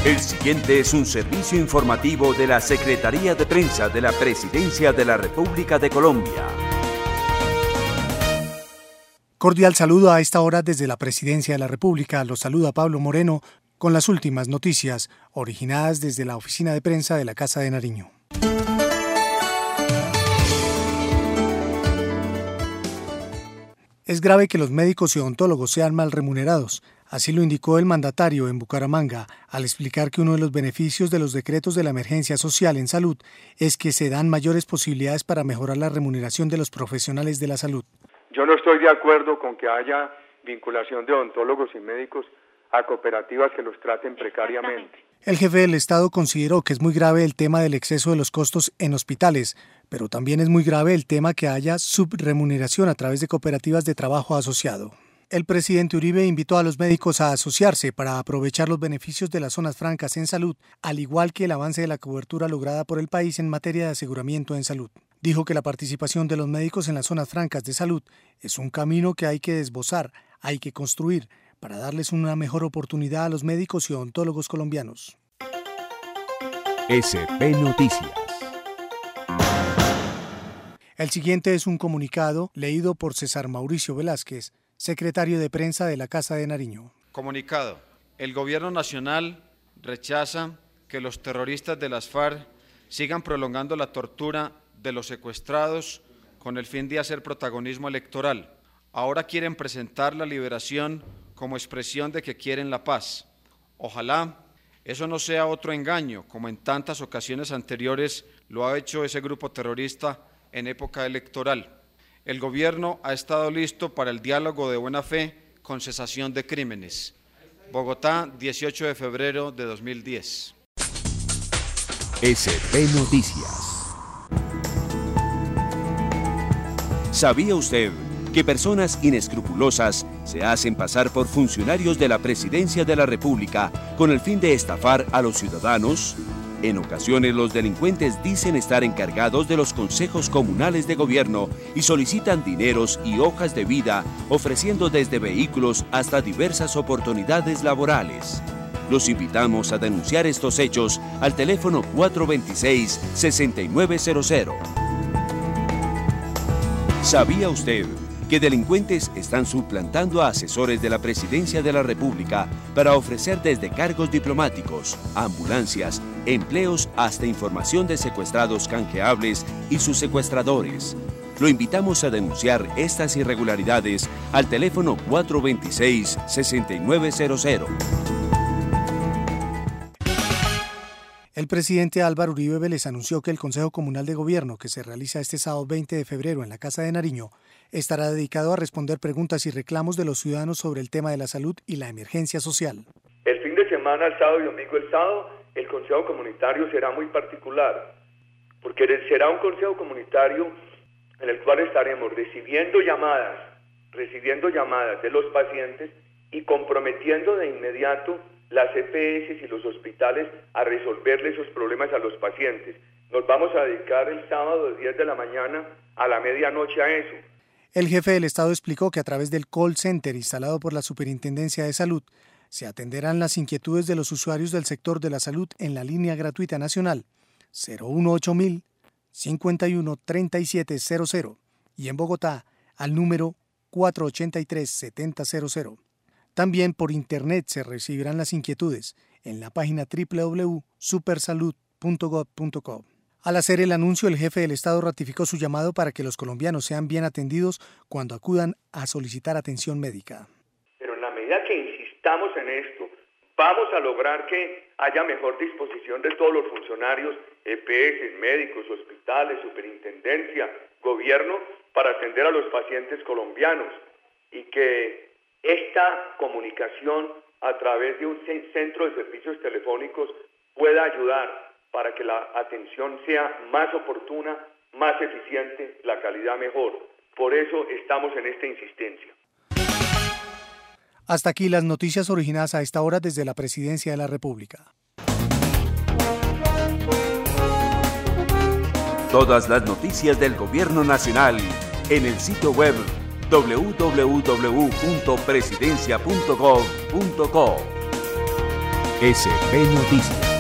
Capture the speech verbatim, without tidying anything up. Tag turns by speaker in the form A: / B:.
A: El siguiente es un servicio informativo de la Secretaría de Prensa de la Presidencia de la República de Colombia.
B: Cordial saludo a esta hora desde la Presidencia de la República. Los saluda Pablo Moreno con las últimas noticias originadas desde la oficina de prensa de la Casa de Nariño. Es grave que los médicos y odontólogos sean mal remunerados. Así lo indicó el mandatario en Bucaramanga, al explicar que uno de los beneficios de los decretos de la emergencia social en salud es que se dan mayores posibilidades para mejorar la remuneración de los profesionales de la salud.
C: Yo no estoy de acuerdo con que haya vinculación de odontólogos y médicos a cooperativas que los traten precariamente.
B: El jefe del Estado consideró que es muy grave el tema del exceso de los costos en hospitales, pero también es muy grave el tema que haya subremuneración a través de cooperativas de trabajo asociado. El presidente Uribe invitó a los médicos a asociarse para aprovechar los beneficios de las zonas francas en salud, al igual que el avance de la cobertura lograda por el país en materia de aseguramiento en salud. Dijo que la participación de los médicos en las zonas francas de salud es un camino que hay que esbozar, hay que construir, para darles una mejor oportunidad a los médicos y odontólogos colombianos.
A: S P Noticias.
B: El siguiente es un comunicado leído por César Mauricio Velázquez, secretario de prensa de la Casa de Nariño.
D: Comunicado. El Gobierno Nacional rechaza que los terroristas de las FARC sigan prolongando la tortura de los secuestrados con el fin de hacer protagonismo electoral. Ahora quieren presentar la liberación como expresión de que quieren la paz. Ojalá eso no sea otro engaño, como en tantas ocasiones anteriores lo ha hecho ese grupo terrorista en época electoral. El gobierno ha estado listo para el diálogo de buena fe con cesación de crímenes. Bogotá, dieciocho de febrero de dos mil diez.
A: S P Noticias. ¿Sabía usted que personas inescrupulosas se hacen pasar por funcionarios de la Presidencia de la República con el fin de estafar a los ciudadanos? En ocasiones los delincuentes dicen estar encargados de los consejos comunales de gobierno y solicitan dineros y hojas de vida, ofreciendo desde vehículos hasta diversas oportunidades laborales. Los invitamos a denunciar estos hechos al teléfono cuatro dos seis, seis nueve cero cero. ¿Sabía usted que delincuentes están suplantando a asesores de la Presidencia de la República para ofrecer desde cargos diplomáticos, ambulancias, empleos hasta información de secuestrados canjeables y sus secuestradores? Lo invitamos a denunciar estas irregularidades al teléfono cuatro dos seis, seis nueve cero cero.
B: El presidente Álvaro Uribe Vélez anunció que el Consejo Comunal de Gobierno, que se realiza este sábado veinte de febrero en la Casa de Nariño, estará dedicado a responder preguntas y reclamos de los ciudadanos sobre el tema de la salud y la emergencia social.
C: El fin de semana, el sábado y domingo, el sábado, el Consejo Comunitario será muy particular, porque será un Consejo Comunitario en el cual estaremos recibiendo llamadas, recibiendo llamadas de los pacientes y comprometiendo de inmediato las E P S y los hospitales a resolverle esos problemas a los pacientes. Nos vamos a dedicar el sábado de diez de la mañana a la medianoche a eso.
B: El jefe del Estado explicó que a través del call center instalado por la Superintendencia de Salud se atenderán las inquietudes de los usuarios del sector de la salud en la línea gratuita nacional cero uno ocho mil, cincuenta y uno, treinta y siete cero cero y en Bogotá al número cuatro ocho tres, setenta cero cero. También por internet se recibirán las inquietudes en la página doble u doble u doble u punto supersalud punto gov punto co. Al hacer el anuncio, el jefe del Estado ratificó su llamado para que los colombianos sean bien atendidos cuando acudan a solicitar atención médica.
C: Pero en la medida que insistamos en esto, vamos a lograr que haya mejor disposición de todos los funcionarios, E P S, médicos, hospitales, superintendencia, gobierno, para atender a los pacientes colombianos y que esta comunicación a través de un centro de servicios telefónicos pueda ayudar para que la atención sea más oportuna, más eficiente, la calidad mejor. Por eso estamos en esta insistencia.
B: Hasta aquí las noticias originadas a esta hora desde la Presidencia de la República.
A: Todas las noticias del Gobierno Nacional en el sitio web doble u doble u doble u punto presidencia punto gov punto co. S P Noticias.